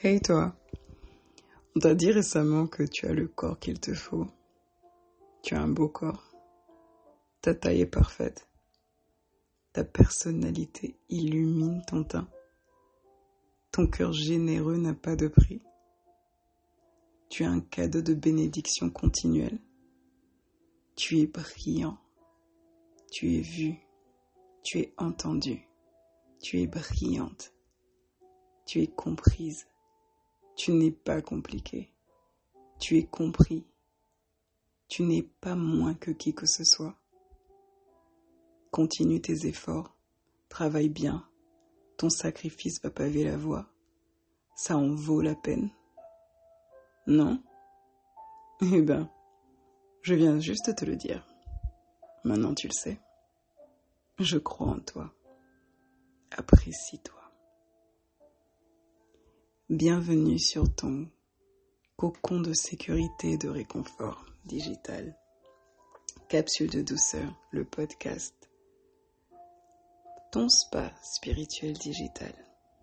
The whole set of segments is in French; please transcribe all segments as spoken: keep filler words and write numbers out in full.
Hey toi, on t'a dit récemment que tu as le corps qu'il te faut. Tu as un beau corps. Ta taille est parfaite. Ta personnalité illumine ton teint. Ton cœur généreux n'a pas de prix. Tu as un cadeau de bénédiction continuelle. Tu es brillant. Tu es vu. Tu es entendu. Tu es brillante. Tu es comprise. Tu n'es pas compliqué. Tu es compris. Tu n'es pas moins que qui que ce soit. Continue tes efforts. Travaille bien. Ton sacrifice va paver la voie. Ça en vaut la peine. Non? Eh ben, je viens juste de te le dire. Maintenant tu le sais. Je crois en toi. Apprécie-toi. Bienvenue sur ton cocon de sécurité et de réconfort digital. Capsule de douceur, le podcast. Ton spa spirituel digital.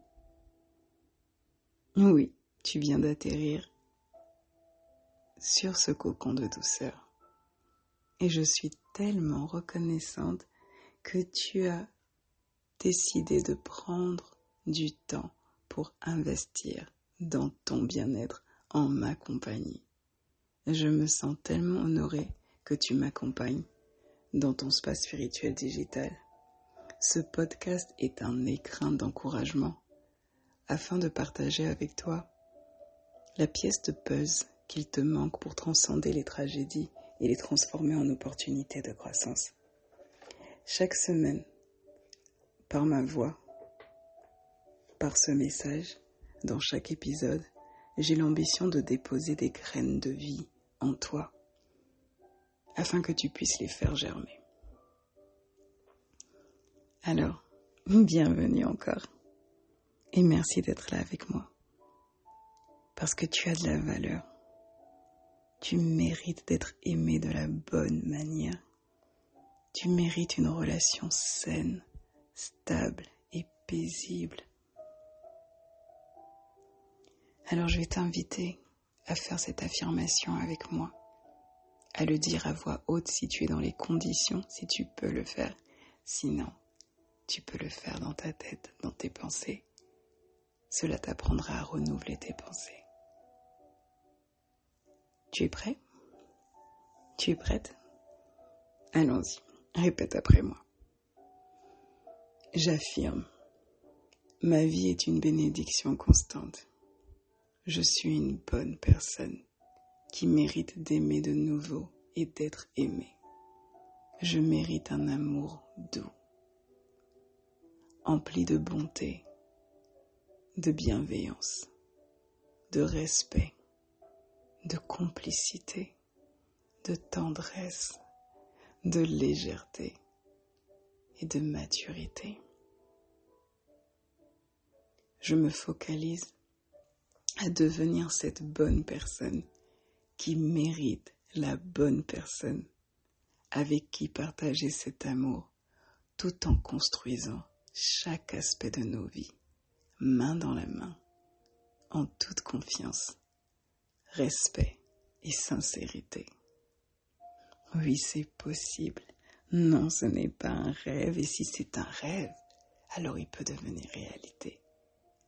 Oui, tu viens d'atterrir sur ce cocon de douceur. Et je suis tellement reconnaissante que tu as décidé de prendre du temps pour investir dans ton bien-être en ma compagnie. Je me sens tellement honorée que tu m'accompagnes dans ton spa spirituel digital. Ce podcast est un écrin d'encouragement afin de partager avec toi la pièce de puzzle qu'il te manque pour transcender les tragédies et les transformer en opportunités de croissance. Chaque semaine, par ma voix, par ce message, dans chaque épisode, j'ai l'ambition de déposer des graines de vie en toi, afin que tu puisses les faire germer. Alors, bienvenue encore, et merci d'être là avec moi, parce que tu as de la valeur, tu mérites d'être aimé de la bonne manière, tu mérites une relation saine, stable et paisible. Alors je vais t'inviter à faire cette affirmation avec moi, à le dire à voix haute si tu es dans les conditions, si tu peux le faire. Sinon, tu peux le faire dans ta tête, dans tes pensées. Cela t'apprendra à renouveler tes pensées. Tu es prêt? Tu es prête? Allons-y, répète après moi. J'affirme, ma vie est une bénédiction constante. Je suis une bonne personne qui mérite d'aimer de nouveau et d'être aimée. Je mérite un amour doux, empli de bonté, de bienveillance, de respect, de complicité, de tendresse, de légèreté et de maturité. Je me focalise à devenir cette bonne personne qui mérite la bonne personne avec qui partager cet amour tout en construisant chaque aspect de nos vies, main dans la main, en toute confiance, respect et sincérité. Oui, c'est possible. Non, ce n'est pas un rêve, et si c'est un rêve, alors il peut devenir réalité. Pourquoi ?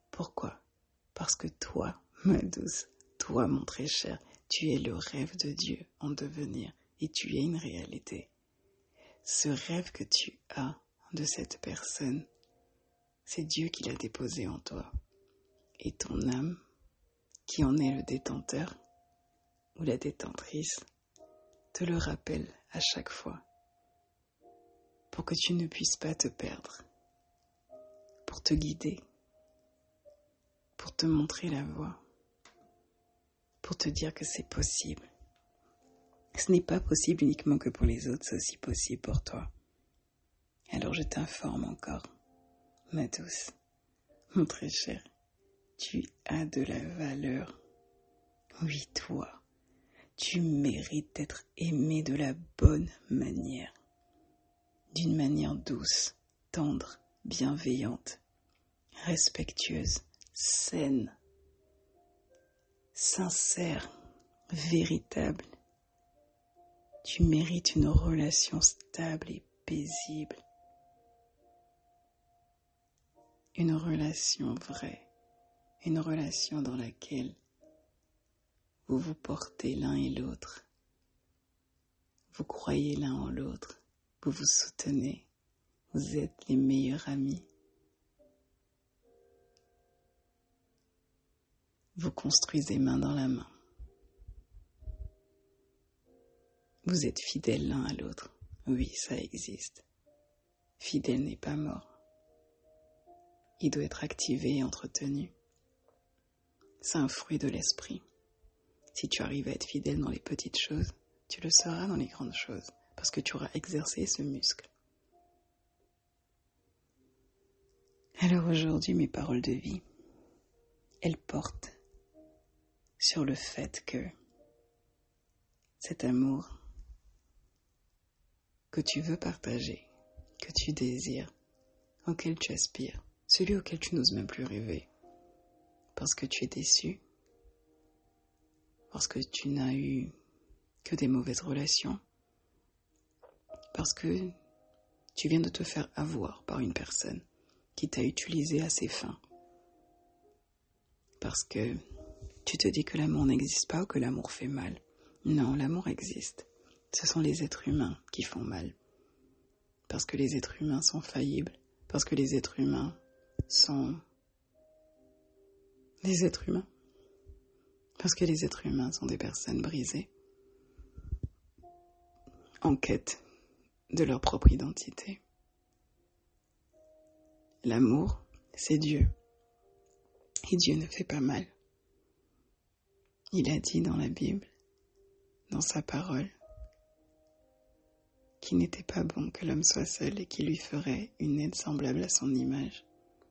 Parce que toi, ma douce, toi, mon très cher, tu es le rêve de Dieu en devenir et tu es une réalité. Ce rêve que tu as de cette personne, c'est Dieu qui l'a déposé en toi. Et ton âme, qui en est le détenteur ou la détentrice, te le rappelle à chaque fois pour que tu ne puisses pas te perdre, pour te guider, pour te montrer la voie, pour te dire que c'est possible. Ce n'est pas possible uniquement que pour les autres, c'est aussi possible pour toi. Alors je t'informe encore, ma douce, mon très cher, tu as de la valeur. Oui, toi, tu mérites d'être aimé de la bonne manière, d'une manière douce, tendre, bienveillante, respectueuse, saine, sincère, véritable. Tu mérites une relation stable et paisible. Une relation vraie, une relation dans laquelle vous vous portez l'un et l'autre. Vous croyez l'un en l'autre, vous vous soutenez, vous êtes les meilleurs amis. Vous construisez main dans la main. Vous êtes fidèles l'un à l'autre. Oui, ça existe. Fidèle n'est pas mort. Il doit être activé et entretenu. C'est un fruit de l'esprit. Si tu arrives à être fidèle dans les petites choses, tu le seras dans les grandes choses, parce que tu auras exercé ce muscle. Alors aujourd'hui, mes paroles de vie, elles portent sur le fait que cet amour que tu veux partager, que tu désires, auquel tu aspires, celui auquel tu n'oses même plus rêver, parce que tu es déçu, parce que tu n'as eu que des mauvaises relations, parce que tu viens de te faire avoir par une personne qui t'a utilisé à ses fins, parce que tu te dis que l'amour n'existe pas ou que l'amour fait mal. Non, l'amour existe. Ce sont les êtres humains qui font mal, parce que les êtres humains sont faillibles, parce que les êtres humains sont des êtres humains, parce que les êtres humains sont des personnes brisées, en quête de leur propre identité. L'amour, c'est Dieu. Et Dieu ne fait pas mal. Il a dit dans la Bible, dans sa parole, qu'il n'était pas bon que l'homme soit seul et qu'il lui ferait une aide semblable à son image.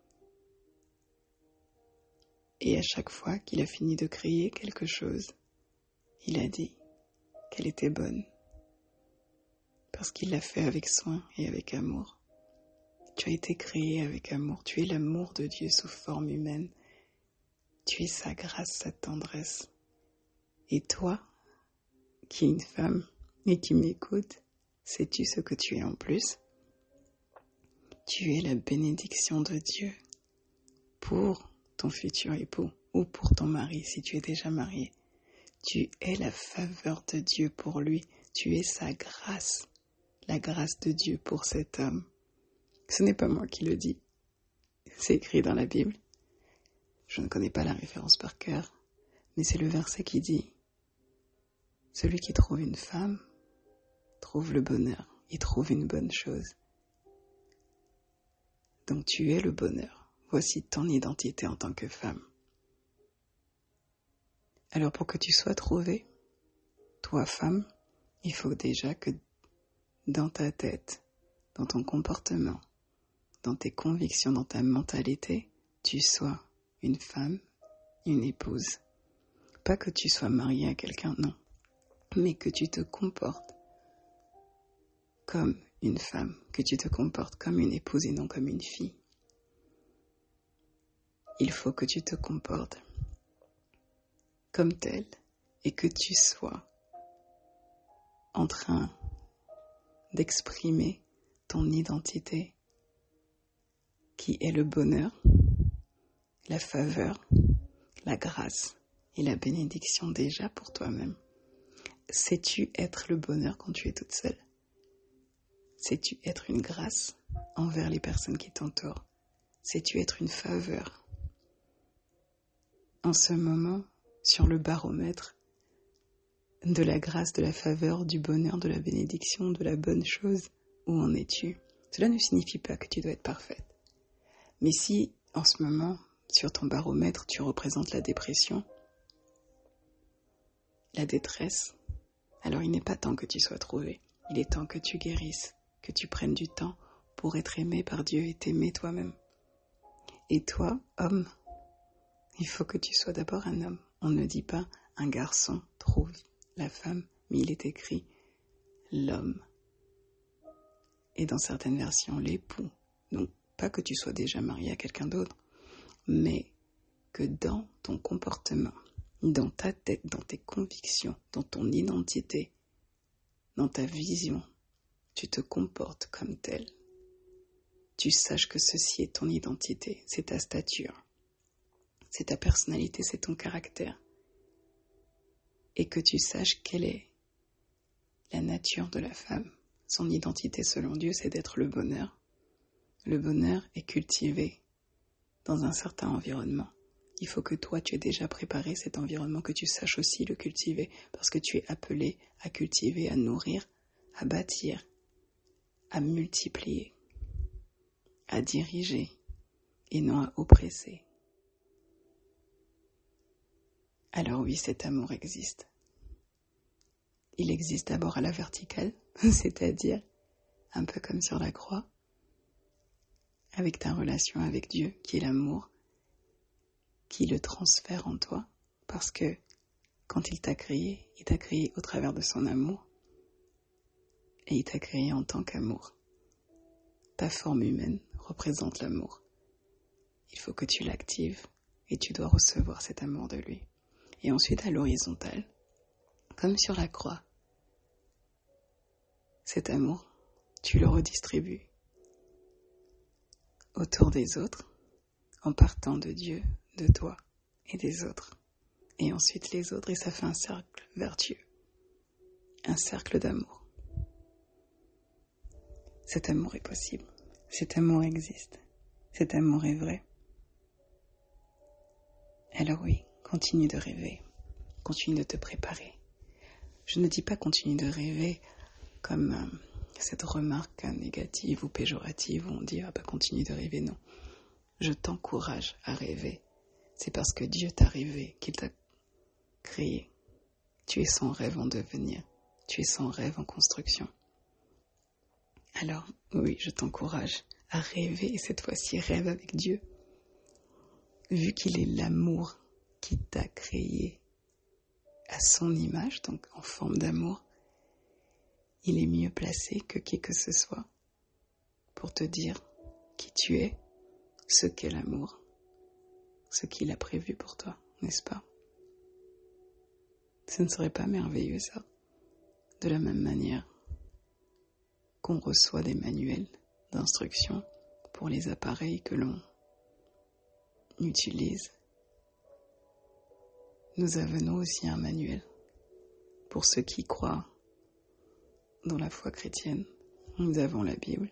Et à chaque fois qu'il a fini de créer quelque chose, il a dit qu'elle était bonne, parce qu'il l'a fait avec soin et avec amour. Tu as été créé avec amour, tu es l'amour de Dieu sous forme humaine, tu es sa grâce, sa tendresse. Et toi, qui es une femme et qui m'écoute, sais-tu ce que tu es en plus? Tu es la bénédiction de Dieu pour ton futur époux ou pour ton mari si tu es déjà marié. Tu es la faveur de Dieu pour lui. Tu es sa grâce, la grâce de Dieu pour cet homme. Ce n'est pas moi qui le dis. C'est écrit dans la Bible. Je ne connais pas la référence par cœur, mais c'est le verset qui dit « Celui qui trouve une femme trouve le bonheur, il trouve une bonne chose. » Donc tu es le bonheur. Voici ton identité en tant que femme. Alors pour que tu sois trouvée, toi femme, il faut déjà que dans ta tête, dans ton comportement, dans tes convictions, dans ta mentalité, tu sois une femme, une épouse. Pas que tu sois mariée à quelqu'un, non, mais que tu te comportes comme une femme, que tu te comportes comme une épouse et non comme une fille. Il faut que tu te comportes comme telle et que tu sois en train d'exprimer ton identité qui est le bonheur, la faveur, la grâce et la bénédiction déjà pour toi-même. Sais-tu être le bonheur quand tu es toute seule? Sais-tu être une grâce envers les personnes qui t'entourent? Sais-tu être une faveur? En ce moment, sur le baromètre de la grâce, de la faveur, du bonheur, de la bénédiction, de la bonne chose, où en es-tu? Cela ne signifie pas que tu dois être parfaite. Mais si, en ce moment, sur ton baromètre, tu représentes la dépression, la détresse, alors il n'est pas temps que tu sois trouvé. Il est temps que tu guérisses, que tu prennes du temps pour être aimé par Dieu et t'aimer toi-même. Et toi, homme, il faut que tu sois d'abord un homme. On ne dit pas un garçon trouve la femme, mais il est écrit l'homme. Et dans certaines versions, l'époux. Donc, pas que tu sois déjà marié à quelqu'un d'autre, mais que dans ton comportement, dans ta tête, dans tes convictions, dans ton identité, dans ta vision, tu te comportes comme tel. Tu saches que ceci est ton identité, c'est ta stature, c'est ta personnalité, c'est ton caractère. Et que tu saches quelle est la nature de la femme. Son identité selon Dieu, c'est d'être le bonheur. Le bonheur est cultivé dans un certain environnement. Il faut que toi, tu aies déjà préparé cet environnement, que tu saches aussi le cultiver, parce que tu es appelé à cultiver, à nourrir, à bâtir, à multiplier, à diriger, et non à oppresser. Alors oui, cet amour existe. Il existe d'abord à la verticale, c'est-à-dire un peu comme sur la croix, avec ta relation avec Dieu, qui est l'amour, qui le transfère en toi, parce que quand il t'a créé, il t'a créé au travers de son amour, et il t'a créé en tant qu'amour. Ta forme humaine représente l'amour. Il faut que tu l'actives, et tu dois recevoir cet amour de lui. Et ensuite, à l'horizontale, comme sur la croix, cet amour, tu le redistribues autour des autres, en partant de Dieu, de toi et des autres. Et ensuite les autres, et ça fait un cercle vertueux, un cercle d'amour. Cet amour est possible, cet amour existe, cet amour est vrai. Alors oui, continue de rêver, continue de te préparer. Je ne dis pas continue de rêver comme euh, cette remarque négative ou péjorative où on dit « ah bah continue de rêver », non. Je t'encourage à rêver. C'est parce que Dieu t'a rêvé qu'il t'a créé. Tu es son rêve en devenir. Tu es son rêve en construction. Alors, oui, je t'encourage à rêver, et cette fois-ci, rêve avec Dieu. Vu qu'il est l'amour qui t'a créé à son image, donc en forme d'amour, il est mieux placé que qui que ce soit pour te dire qui tu es, ce qu'est l'amour, ce qu'il a prévu pour toi, n'est-ce pas? Ce ne serait pas merveilleux, ça? De la même manière qu'on reçoit des manuels d'instruction pour les appareils que l'on utilise, nous avons aussi un manuel pour ceux qui croient dans la foi chrétienne. Nous avons la Bible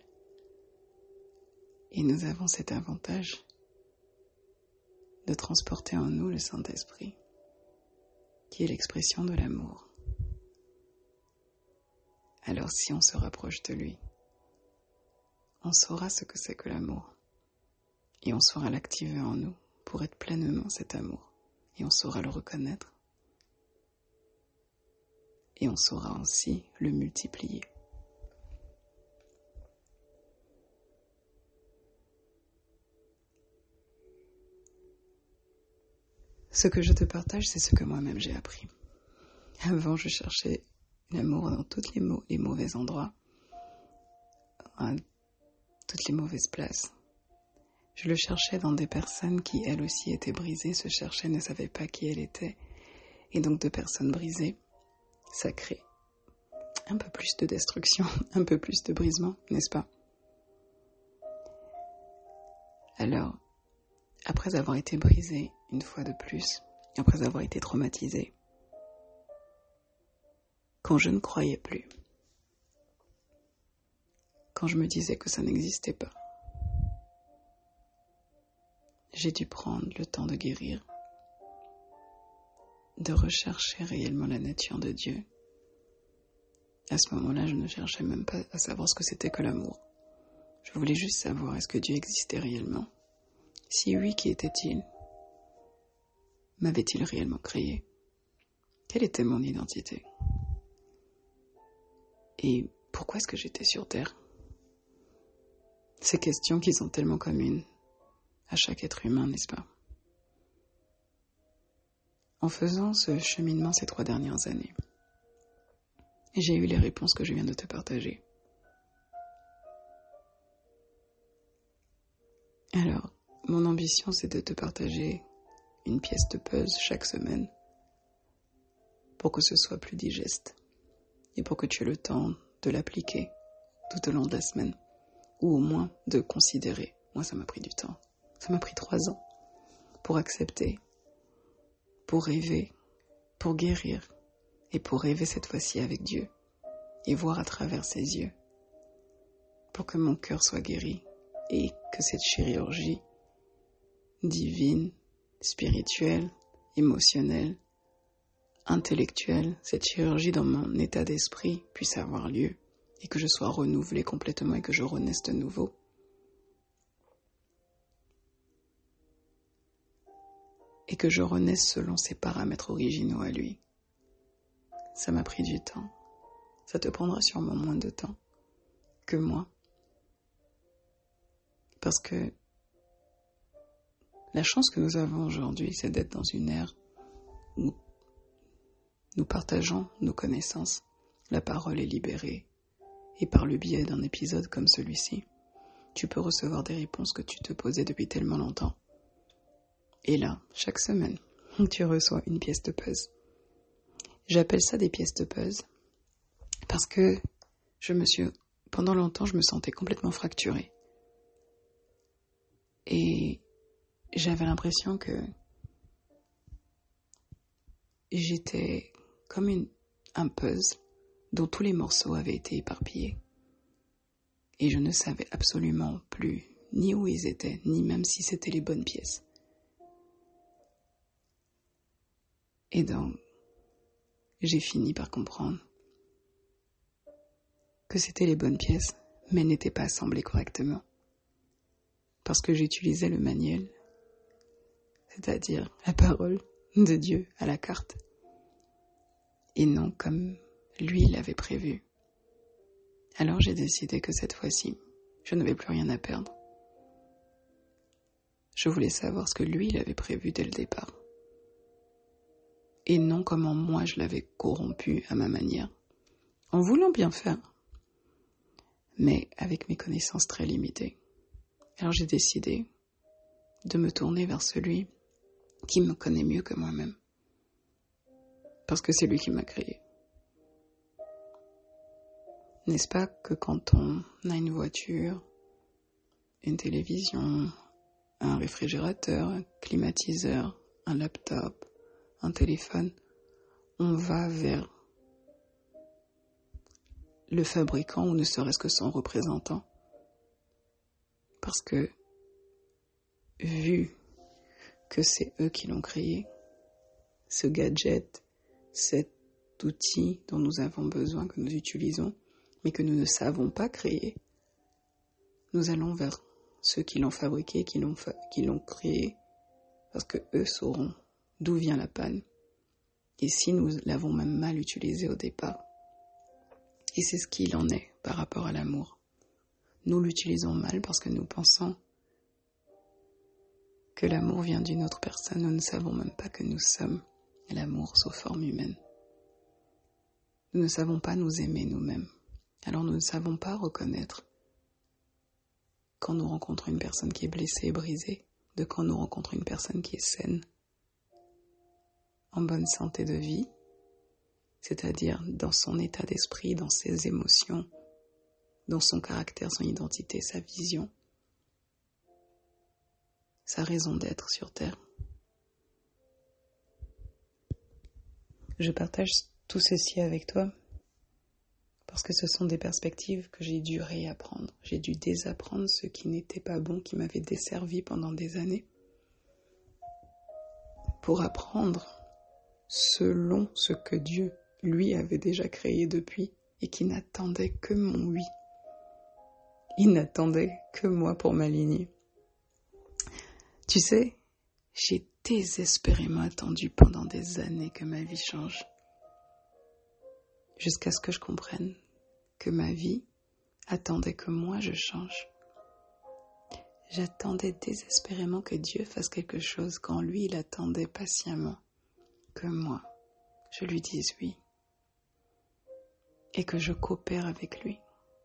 et nous avons cet avantage de transporter en nous le Saint-Esprit, qui est l'expression de l'amour. Alors si on se rapproche de lui, on saura ce que c'est que l'amour, et on saura l'activer en nous pour être pleinement cet amour, et on saura le reconnaître, et on saura aussi le multiplier. Ce que je te partage, c'est ce que moi-même j'ai appris. Avant, je cherchais l'amour dans tous les, mau- les mauvais endroits, à toutes les mauvaises places. Je le cherchais dans des personnes qui, elles aussi, étaient brisées, se cherchaient, ne savaient pas qui elles étaient. Et donc, de personnes brisées, ça crée un peu plus de destruction, un peu plus de brisement, n'est-ce pas? Alors, après avoir été brisée une fois de plus, après avoir été traumatisée, quand je ne croyais plus, quand je me disais que ça n'existait pas, j'ai dû prendre le temps de guérir, de rechercher réellement la nature de Dieu. À ce moment-là, je ne cherchais même pas à savoir ce que c'était que l'amour. Je voulais juste savoir, est-ce que Dieu existait réellement? Si oui, qui était-il? M'avait-il réellement créé? Quelle était mon identité? Et pourquoi est-ce que j'étais sur Terre? Ces questions qui sont tellement communes à chaque être humain, n'est-ce pas? En faisant ce cheminement ces trois dernières années, j'ai eu les réponses que je viens de te partager. Alors, mon ambition, c'est de te partager une pièce de puzzle chaque semaine pour que ce soit plus digeste et pour que tu aies le temps de l'appliquer tout au long de la semaine ou au moins de considérer. Moi, ça m'a pris du temps. Ça m'a pris trois ans pour accepter, pour rêver, pour guérir et pour rêver cette fois-ci avec Dieu et voir à travers ses yeux pour que mon cœur soit guéri et que cette chirurgie divine, spirituelle, émotionnelle, intellectuelle, cette chirurgie dans mon état d'esprit puisse avoir lieu et que je sois renouvelée complètement et que je renaisse de nouveau. Et que je renaisse selon ses paramètres originaux à lui. Ça m'a pris du temps. Ça te prendra sûrement moins de temps que moi. Parce que la chance que nous avons aujourd'hui, c'est d'être dans une ère où nous partageons nos connaissances. La parole est libérée. Et par le biais d'un épisode comme celui-ci, tu peux recevoir des réponses que tu te posais depuis tellement longtemps. Et là, chaque semaine, tu reçois une pièce de puzzle. J'appelle ça des pièces de puzzle parce que je me suis, pendant longtemps, je me sentais complètement fracturée. Et j'avais l'impression que j'étais comme une, un puzzle dont tous les morceaux avaient été éparpillés. Et je ne savais absolument plus ni où ils étaient, ni même si c'était les bonnes pièces. Et donc, j'ai fini par comprendre que c'était les bonnes pièces, mais elles n'étaient pas assemblées correctement. Parce que j'utilisais le manuel, c'est-à-dire la parole de Dieu à la carte, et non comme lui l'avait prévu. Alors j'ai décidé que cette fois-ci, je n'avais plus rien à perdre. Je voulais savoir ce que lui il avait prévu dès le départ. Et non comment moi je l'avais corrompu à ma manière, en voulant bien faire, mais avec mes connaissances très limitées. Alors j'ai décidé de me tourner vers celui qui me connaît mieux que moi-même, parce que c'est lui qui m'a créé. N'est-ce pas que quand on a une voiture, une télévision, un réfrigérateur, un climatiseur, un laptop, un téléphone, on va vers le fabricant ou ne serait-ce que son représentant. Parce que, vu que c'est eux qui l'ont créé, ce gadget, cet outil dont nous avons besoin, que nous utilisons, mais que nous ne savons pas créer, nous allons vers ceux qui l'ont fabriqué, qui l'ont, fa- qui l'ont créé, parce que eux sauront d'où vient la panne, et si nous l'avons même mal utilisé au départ. Et c'est ce qu'il en est par rapport à l'amour. Nous l'utilisons mal parce que nous pensons que l'amour vient d'une autre personne. Nous ne savons même pas que nous sommes l'amour sous forme humaine. Nous ne savons pas nous aimer nous-mêmes. Alors nous ne savons pas reconnaître quand nous rencontrons une personne qui est blessée et brisée, de quand nous rencontrons une personne qui est saine, en bonne santé de vie, c'est-à-dire dans son état d'esprit, dans ses émotions, dans son caractère, son identité, sa vision, sa raison d'être sur Terre. Je partage tout ceci avec toi parce que ce sont des perspectives que j'ai dû réapprendre. J'ai dû désapprendre ce qui n'était pas bon, qui m'avait desservi pendant des années, pour apprendre selon ce que Dieu, lui, avait déjà créé depuis et qui n'attendait que mon oui. Il n'attendait que moi pour m'aligner. Tu sais, j'ai désespérément attendu pendant des années que ma vie change. Jusqu'à ce que je comprenne que ma vie attendait que moi je change. J'attendais désespérément que Dieu fasse quelque chose quand lui, il attendait patiemment que moi, je lui dise oui et que je coopère avec lui.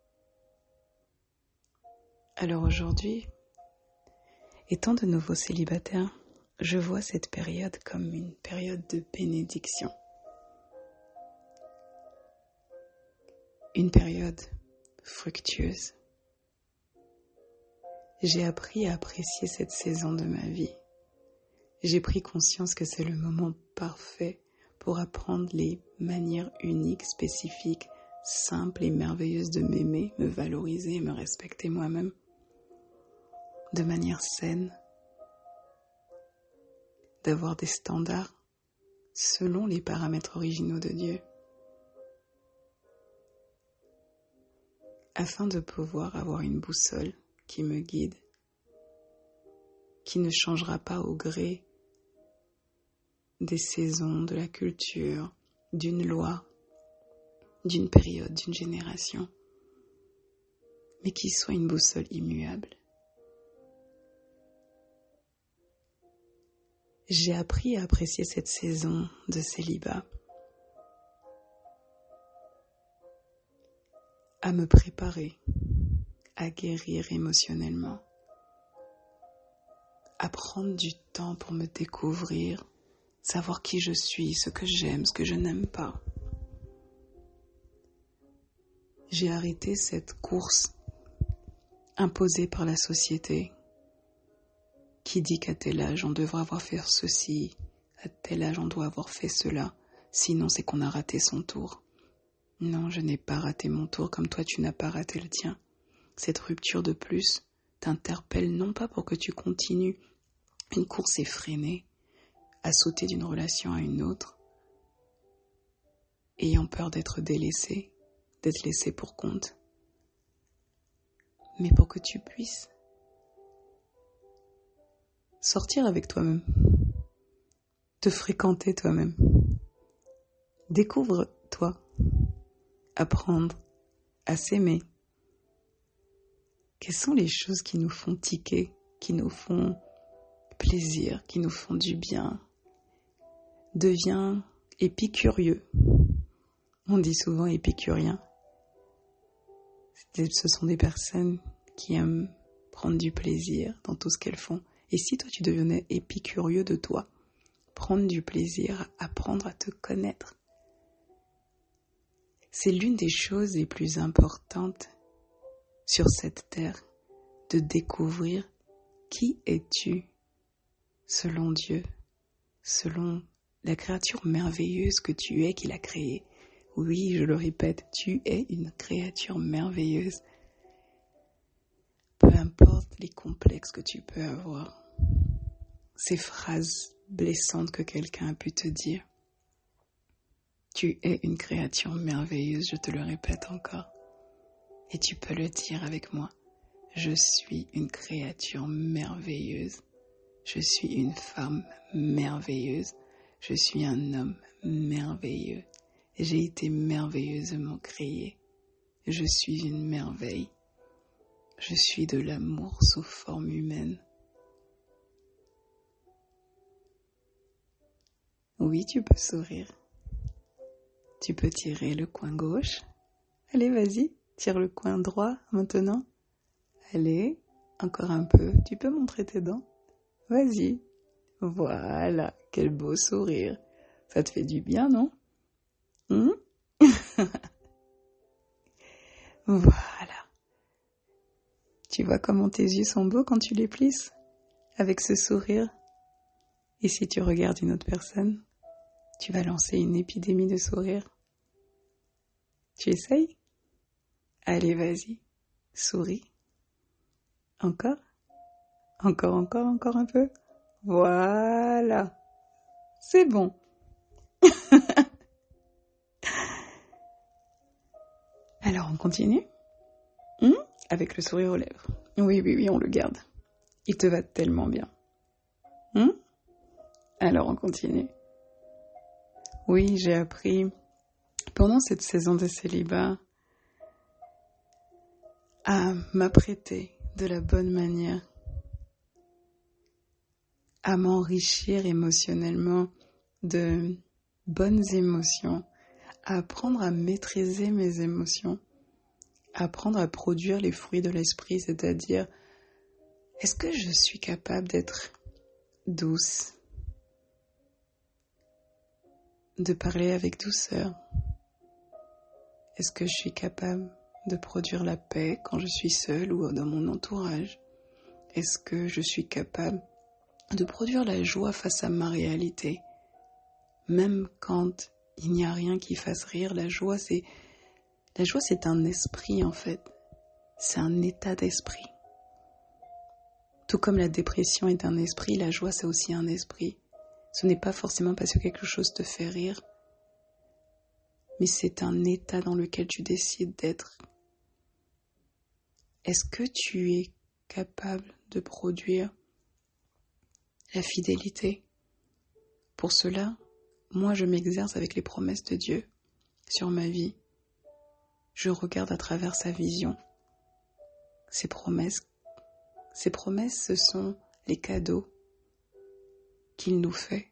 Alors aujourd'hui, étant de nouveau célibataire, je vois cette période comme une période de bénédiction. une période fructueuse. J'ai appris à apprécier cette saison de ma vie. J'ai pris conscience que c'est le moment parfait pour apprendre les manières uniques, spécifiques, simples et merveilleuses de m'aimer, me valoriser et me respecter moi-même de manière saine, d'avoir des standards selon les paramètres originaux de Dieu, afin de pouvoir avoir une boussole qui me guide, qui ne changera pas au gré des saisons, de la culture, d'une loi, d'une période, d'une génération, mais qui soit une boussole immuable. J'ai appris à apprécier cette saison de célibat, à me préparer, à guérir émotionnellement, à prendre du temps pour me découvrir, savoir qui je suis, ce que j'aime, ce que je n'aime pas. J'ai arrêté cette course imposée par la société qui dit qu'à tel âge on devra avoir fait ceci, à tel âge on doit avoir fait cela, sinon c'est qu'on a raté son tour. Non, je n'ai pas raté mon tour comme toi tu n'as pas raté le tien. Cette rupture de plus t'interpelle non pas pour que tu continues une course effrénée, à sauter d'une relation à une autre, ayant peur d'être délaissé, d'être laissé pour compte, mais pour que tu puisses sortir avec toi-même, te fréquenter toi-même, découvre-toi, apprendre à s'aimer. Quelles sont les choses qui nous font tiquer, qui nous font plaisir, qui nous font du bien? Deviens épicurieux. On dit souvent épicurien. Ce sont des personnes qui aiment prendre du plaisir dans tout ce qu'elles font. Et si toi tu devenais épicurieux de toi, prendre du plaisir, apprendre à te connaître, c'est l'une des choses les plus importantes sur cette terre, de découvrir qui es-tu selon Dieu, selon la créature merveilleuse que tu es qu'il a créée. Oui, je le répète, tu es une créature merveilleuse. Peu importe les complexes que tu peux avoir, ces phrases blessantes que quelqu'un a pu te dire. Tu es une créature merveilleuse, je te le répète encore. Et tu peux le dire avec moi. Je suis une créature merveilleuse. Je suis une femme merveilleuse. Je suis un homme merveilleux. J'ai été merveilleusement créé. Je suis une merveille. Je suis de l'amour sous forme humaine. Oui, tu peux sourire. Tu peux tirer le coin gauche. Allez, vas-y, tire le coin droit maintenant. Allez, encore un peu. Tu peux montrer tes dents. Vas-y. Voilà, quel beau sourire. Ça te fait du bien, non? Hum Voilà. Tu vois comment tes yeux sont beaux quand tu les plisses? Avec ce sourire. Et si tu regardes une autre personne, tu vas lancer une épidémie de sourire. Tu essayes? Allez, vas-y. Souris. Encore? Encore, encore, encore un peu? Voilà. C'est bon. Alors, on continue? Hum Avec le sourire aux lèvres. Oui, oui, oui, on le garde. Il te va tellement bien. Hum Alors, on continue. Oui, j'ai appris, pendant cette saison de célibat, à m'apprêter de la bonne manière, à m'enrichir émotionnellement de bonnes émotions, à apprendre à maîtriser mes émotions, à apprendre à produire les fruits de l'esprit, c'est-à-dire, est-ce que je suis capable d'être douce, de parler avec douceur? Est-ce que je suis capable de produire la paix quand je suis seule ou dans mon entourage? Est-ce que je suis capable de produire la joie face à ma réalité? Même quand il n'y a rien qui fasse rire, la joie c'est, la joie c'est un esprit en fait. C'est un état d'esprit. Tout comme la dépression est un esprit, la joie c'est aussi un esprit. Ce n'est pas forcément parce que quelque chose te fait rire, mais c'est un état dans lequel tu décides d'être. Est-ce que tu es capable de produire la fidélité? Pour cela, moi je m'exerce avec les promesses de Dieu sur ma vie. Je regarde à travers sa vision. Ses promesses, ses promesses, ce sont les cadeaux qu'il nous fait.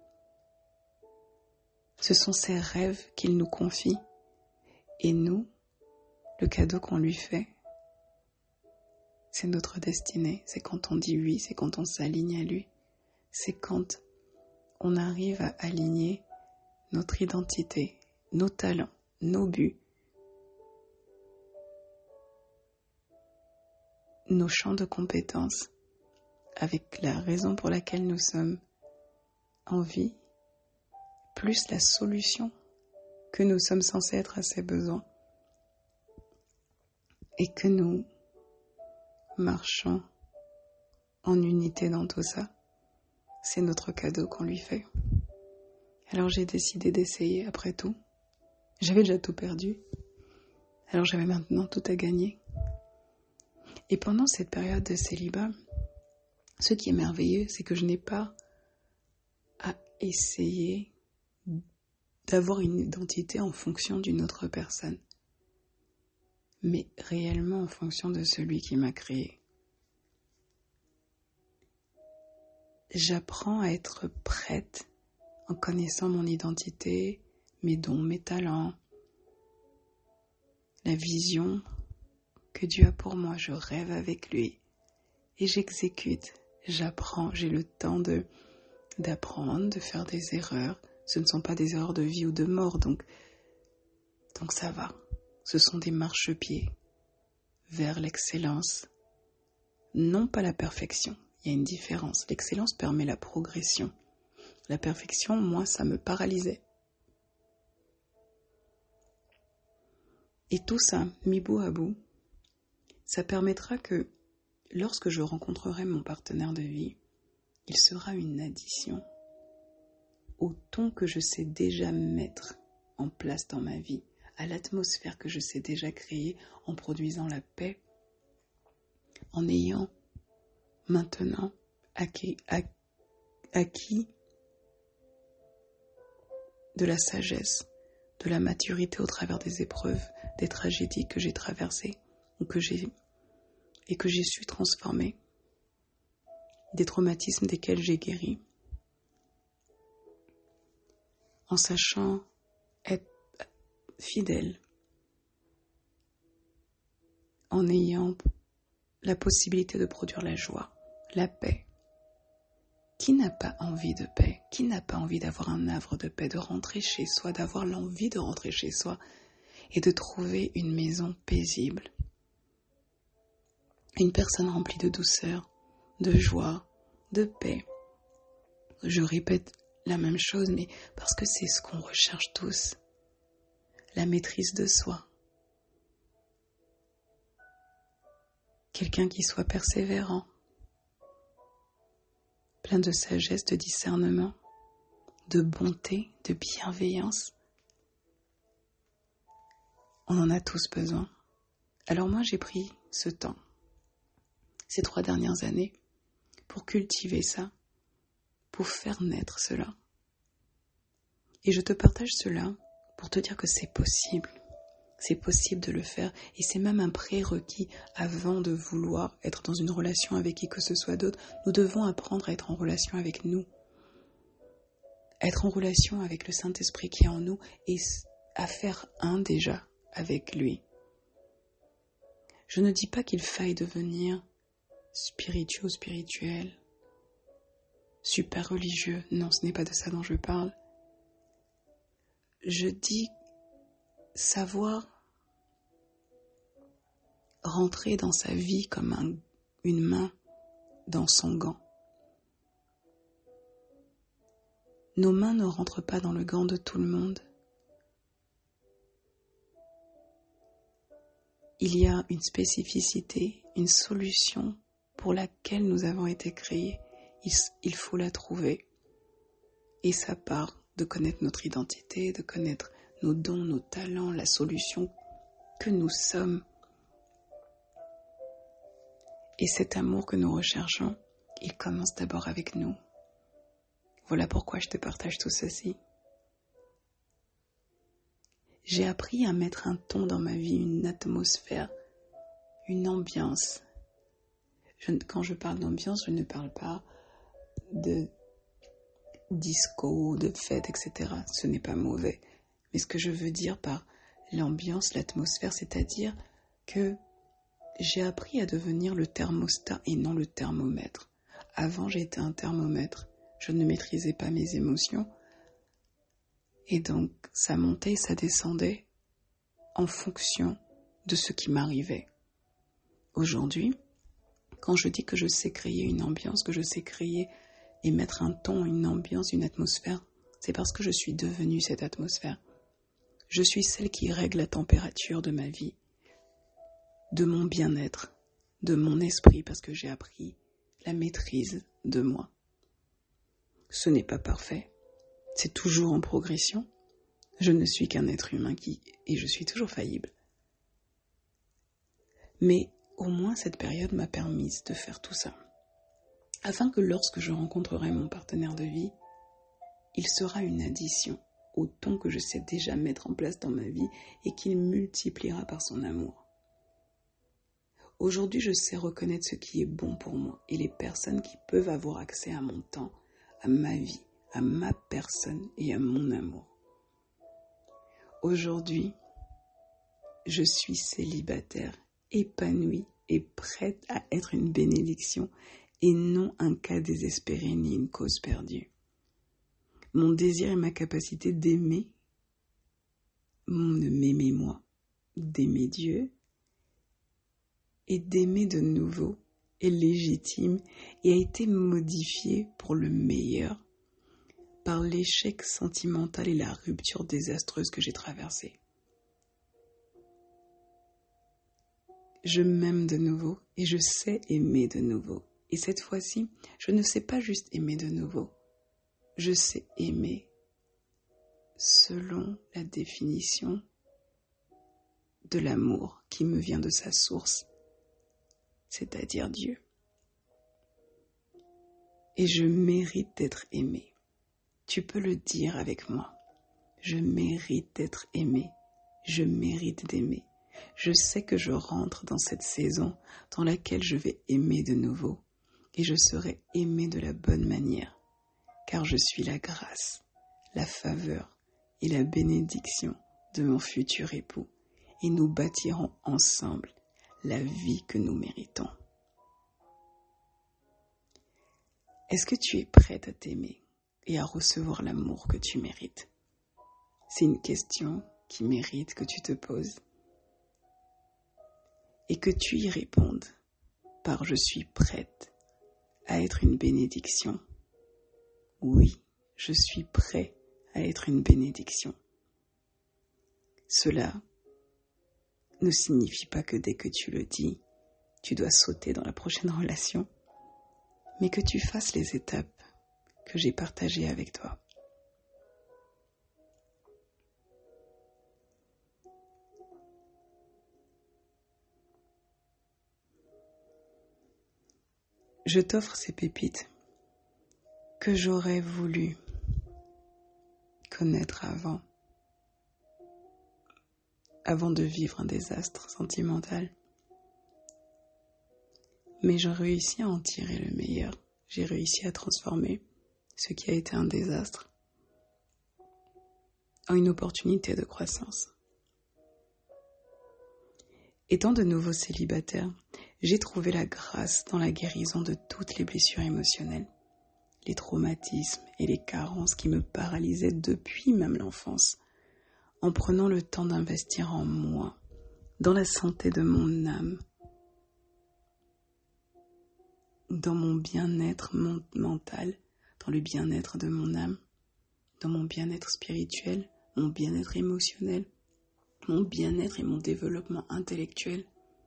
Ce sont ses rêves qu'il nous confie. Et nous, le cadeau qu'on lui fait, c'est notre destinée. C'est quand on dit oui, c'est quand on s'aligne à lui. C'est quand on arrive à aligner notre identité, nos talents, nos buts, nos champs de compétences, avec la raison pour laquelle nous sommes en vie, plus la solution que nous sommes censés être à ses besoins, et que nous marchons en unité dans tout ça. C'est notre cadeau qu'on lui fait. Alors j'ai décidé d'essayer après tout. J'avais déjà tout perdu, alors j'avais maintenant tout à gagner. Et pendant cette période de célibat, ce qui est merveilleux, c'est que je n'ai pas à essayer d'avoir une identité en fonction d'une autre personne, mais réellement en fonction de celui qui m'a créé. J'apprends à être prête en connaissant mon identité, mes dons, mes talents, la vision que Dieu a pour moi. Je rêve avec lui et j'exécute, j'apprends, j'ai le temps de, d'apprendre, de faire des erreurs. Ce ne sont pas des erreurs de vie ou de mort, donc, donc ça va. Ce sont des marchepieds vers l'excellence, non pas la perfection. Il y a une différence. L'excellence permet la progression. La perfection, moi, ça me paralysait. Et tout ça, mis bout à bout, ça permettra que lorsque je rencontrerai mon partenaire de vie, il sera une addition au ton que je sais déjà mettre en place dans ma vie, à l'atmosphère que je sais déjà créer en produisant la paix, en ayant maintenant acquis, acquis de la sagesse, de la maturité au travers des épreuves, des tragédies que j'ai traversées ou que j'ai, et que j'ai su transformer, des traumatismes desquels j'ai guéri, en sachant être fidèle, en ayant la possibilité de produire la joie, la paix. Qui n'a pas envie de paix? Qui n'a pas envie d'avoir un havre de paix, de rentrer chez soi, d'avoir l'envie de rentrer chez soi et de trouver une maison paisible? Une personne remplie de douceur, de joie, de paix. Je répète la même chose, mais parce que c'est ce qu'on recherche tous. La maîtrise de soi. Quelqu'un qui soit persévérant, plein de sagesse, de discernement, de bonté, de bienveillance. On en a tous besoin. Alors moi, j'ai pris ce temps, ces trois dernières années, pour cultiver ça, pour faire naître cela. Et je te partage cela pour te dire que c'est possible. C'est possible de le faire et c'est même un prérequis avant de vouloir être dans une relation avec qui que ce soit d'autre. Nous devons apprendre à être en relation avec nous, à être en relation avec le Saint-Esprit qui est en nous et à faire un déjà avec lui. Je ne dis pas qu'il faille devenir spiritueux ou spirituel, super religieux. Non, ce n'est pas de ça dont je parle. Je dis savoir rentrer dans sa vie comme un, une main dans son gant. Nos mains ne rentrent pas dans le gant de tout le monde. Il y a une spécificité, une solution pour laquelle nous avons été créés. Il, il faut la trouver. Et ça part de connaître notre identité, de connaître nos dons, nos talents, la solution que nous sommes. Et cet amour que nous recherchons, il commence d'abord avec nous. Voilà pourquoi je te partage tout ceci. J'ai appris à mettre un ton dans ma vie, une atmosphère, une ambiance. Je, quand je parle d'ambiance, je ne parle pas de disco, de fête, et cetera. Ce n'est pas mauvais. Mais ce que je veux dire par l'ambiance, l'atmosphère, c'est-à-dire que j'ai appris à devenir le thermostat et non le thermomètre. Avant, j'étais un thermomètre. Je ne maîtrisais pas mes émotions. Et donc, ça montait et ça descendait en fonction de ce qui m'arrivait. Aujourd'hui, quand je dis que je sais créer une ambiance, que je sais créer et mettre un ton, une ambiance, une atmosphère, c'est parce que je suis devenue cette atmosphère. Je suis celle qui règle la température de ma vie, de mon bien-être, de mon esprit, parce que j'ai appris la maîtrise de moi. Ce n'est pas parfait. C'est toujours en progression. Je ne suis qu'un être humain qui, et je suis toujours faillible. Mais au moins cette période m'a permis de faire tout ça. Afin que lorsque je rencontrerai mon partenaire de vie, il sera une addition au ton que je sais déjà mettre en place dans ma vie et qu'il multipliera par son amour. Aujourd'hui, je sais reconnaître ce qui est bon pour moi et les personnes qui peuvent avoir accès à mon temps, à ma vie, à ma personne et à mon amour. Aujourd'hui, je suis célibataire, épanouie et prête à être une bénédiction et non un cas désespéré ni une cause perdue. Mon désir et ma capacité d'aimer, de m'aimer moi, d'aimer Dieu et d'aimer de nouveau est légitime et a été modifié pour le meilleur par l'échec sentimental et la rupture désastreuse que j'ai traversée. Je m'aime de nouveau et je sais aimer de nouveau. Et cette fois-ci, je ne sais pas juste aimer de nouveau. Je sais aimer selon la définition de l'amour qui me vient de sa source, c'est-à-dire Dieu. Et je mérite d'être aimé. Tu peux le dire avec moi. Je mérite d'être aimé. Je mérite d'aimer. Je sais que je rentre dans cette saison dans laquelle je vais aimer de nouveau. Et je serai aimé de la bonne manière. Car je suis la grâce, la faveur et la bénédiction de mon futur époux. Et nous bâtirons ensemble la vie que nous méritons. Est-ce que tu es prête à t'aimer et à recevoir l'amour que tu mérites? C'est une question qui mérite que tu te poses et que tu y répondes par « je suis prête à être une bénédiction ». Oui, je suis prêt à être une bénédiction. Cela ne signifie pas que dès que tu le dis, tu dois sauter dans la prochaine relation, mais que tu fasses les étapes que j'ai partagées avec toi. Je t'offre ces pépites que j'aurais voulu connaître avant, avant de vivre un désastre sentimental. Mais j'ai réussi à en tirer le meilleur. J'ai réussi à transformer ce qui a été un désastre en une opportunité de croissance. Étant de nouveau célibataire, j'ai trouvé la grâce dans la guérison de toutes les blessures émotionnelles, les traumatismes et les carences qui me paralysaient depuis même l'enfance, en prenant le temps d'investir en moi, dans la santé de mon âme, dans mon bien-être mental, dans le bien-être de mon âme, dans mon bien-être spirituel, mon bien-être émotionnel, mon bien-être et mon développement intellectuel,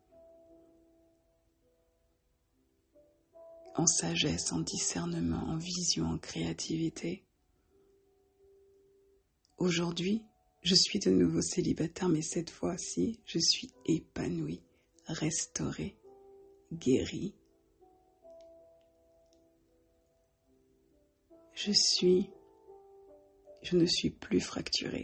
en sagesse, en discernement, en vision, en créativité. Aujourd'hui, je suis de nouveau célibataire, mais cette fois-ci, je suis épanouie, restaurée, guérie. Je suis, je ne suis plus fracturée.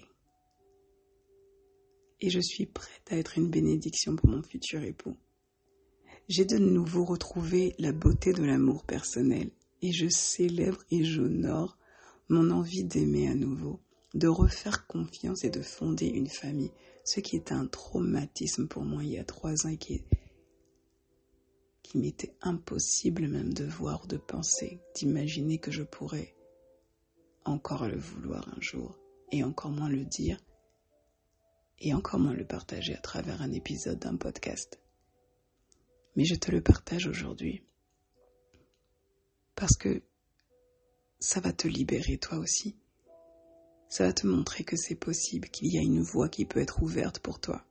Et je suis prête à être une bénédiction pour mon futur époux. J'ai de nouveau retrouvé la beauté de l'amour personnel et je célèbre et j'honore mon envie d'aimer à nouveau, de refaire confiance et de fonder une famille, ce qui est un traumatisme pour moi il y a trois ans et qui, qui m'était impossible même de voir, de penser, d'imaginer que je pourrais encore le vouloir un jour et encore moins le dire et encore moins le partager à travers un épisode d'un podcast. Mais je te le partage aujourd'hui parce que ça va te libérer toi aussi. Ça va te montrer que c'est possible, qu'il y a une voie qui peut être ouverte pour toi.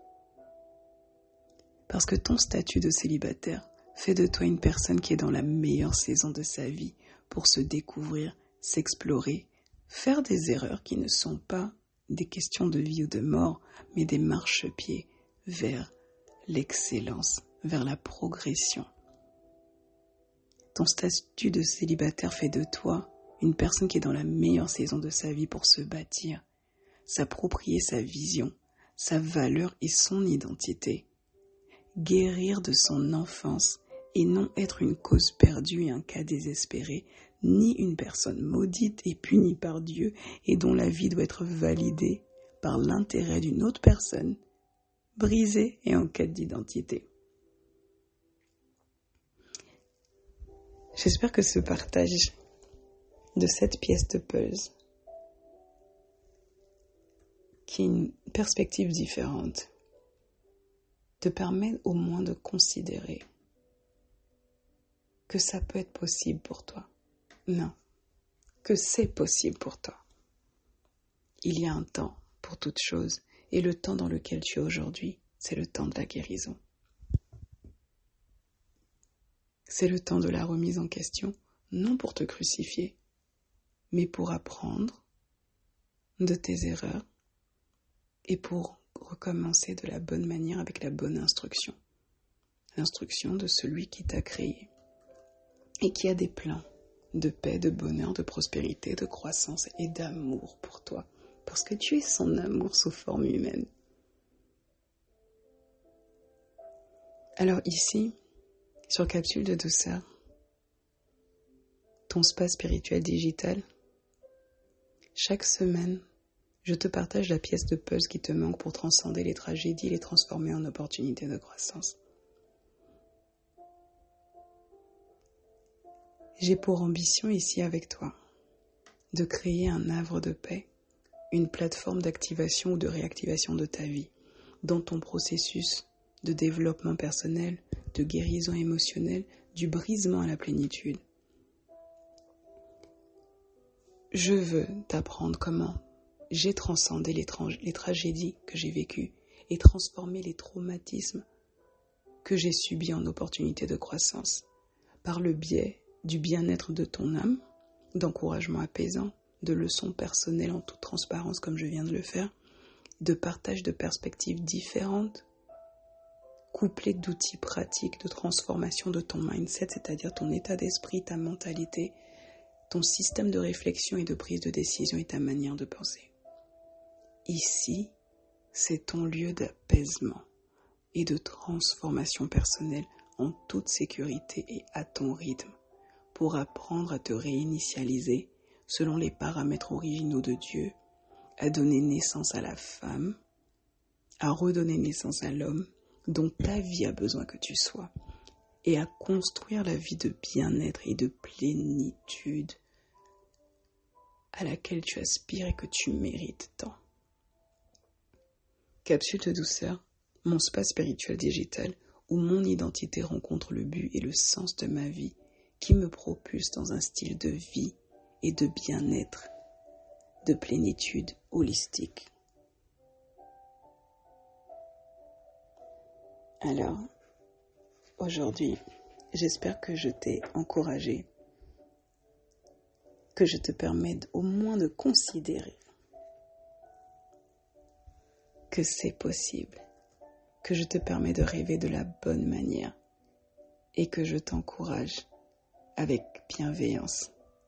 Parce que ton statut de célibataire fait de toi une personne qui est dans la meilleure saison de sa vie pour se découvrir, s'explorer, faire des erreurs qui ne sont pas des questions de vie ou de mort, mais des marchepieds vers l'excellence, vers la progression. Ton statut de célibataire fait de toi une personne qui est dans la meilleure saison de sa vie pour se bâtir, s'approprier sa vision, sa valeur et son identité, guérir de son enfance et non être une cause perdue et un cas désespéré, ni une personne maudite et punie par Dieu et dont la vie doit être validée par l'intérêt d'une autre personne, brisée et en quête d'identité. J'espère que ce partage de cette pièce de puzzle, qui est une perspective différente, te permet au moins de considérer que ça peut être possible pour toi. Non, que c'est possible pour toi. Il y a un temps pour toute chose, et le temps dans lequel tu es aujourd'hui, c'est le temps de la guérison. C'est le temps de la remise en question, non pour te crucifier, mais pour apprendre de tes erreurs et pour recommencer de la bonne manière avec la bonne instruction. L'instruction de celui qui t'a créé et qui a des plans de paix, de bonheur, de prospérité, de croissance et d'amour pour toi, parce que tu es son amour sous forme humaine. Alors ici, sur Capsule de douceur, ton spa spirituel digital, chaque semaine, je te partage la pièce de puzzle qui te manque pour transcender les tragédies et les transformer en opportunités de croissance. J'ai pour ambition ici avec toi de créer un havre de paix, une plateforme d'activation ou de réactivation de ta vie, dans ton processus de développement personnel, de guérison émotionnelle, du brisement à la plénitude. Je veux t'apprendre comment j'ai transcendé les, tra- les tragédies que j'ai vécues et transformé les traumatismes que j'ai subis en opportunités de croissance par le biais du bien-être de ton âme, d'encouragement apaisant, de leçons personnelles en toute transparence comme je viens de le faire, de partage de perspectives différentes, couplées d'outils pratiques de transformation de ton mindset, c'est-à-dire ton état d'esprit, ta mentalité, ton système de réflexion et de prise de décision et ta manière de penser. Ici, c'est ton lieu d'apaisement et de transformation personnelle en toute sécurité et à ton rythme, pour apprendre à te réinitialiser selon les paramètres originaux de Dieu, à donner naissance à la femme, à redonner naissance à l'homme dont ta vie a besoin que tu sois, et à construire la vie de bien-être et de plénitude à laquelle tu aspires et que tu mérites tant. Capsule de douceur, mon spa spirituel digital, où mon identité rencontre le but et le sens de ma vie qui me propulse dans un style de vie et de bien-être, de plénitude holistique. Alors, aujourd'hui, j'espère que je t'ai encouragé, que je te permette au moins de considérer que c'est possible, que je te permets de rêver de la bonne manière et que je t'encourage avec bienveillance.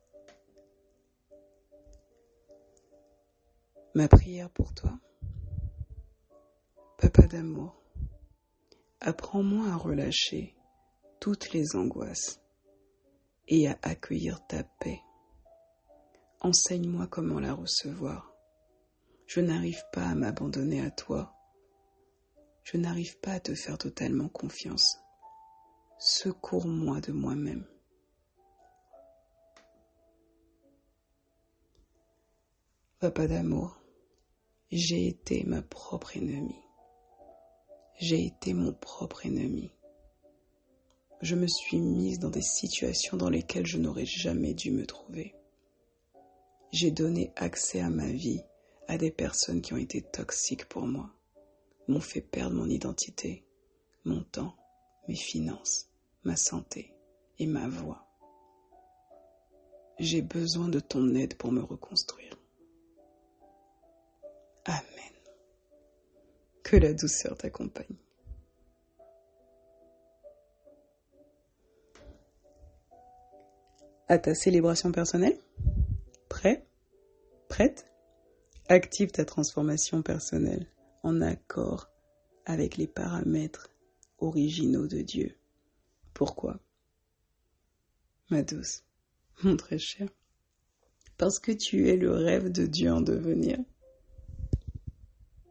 Ma prière pour toi, Papa d'amour, apprends-moi à relâcher toutes les angoisses et à accueillir ta paix. Enseigne-moi comment la recevoir. Je n'arrive pas à m'abandonner à toi. Je n'arrive pas à te faire totalement confiance. Secours-moi de moi-même. Papa d'amour, j'ai été ma propre ennemie. J'ai été mon propre ennemi. Je me suis mise dans des situations dans lesquelles je n'aurais jamais dû me trouver. J'ai donné accès à ma vie à des personnes qui ont été toxiques pour moi, m'ont fait perdre mon identité, mon temps, mes finances, ma santé et ma voix. J'ai besoin de ton aide pour me reconstruire. Amen. Que la douceur t'accompagne. À ta célébration personnelle? Prêt? Prête? Active ta transformation personnelle en accord avec les paramètres originaux de Dieu. Pourquoi? Ma douce, mon très cher, parce que tu es le rêve de Dieu en devenir.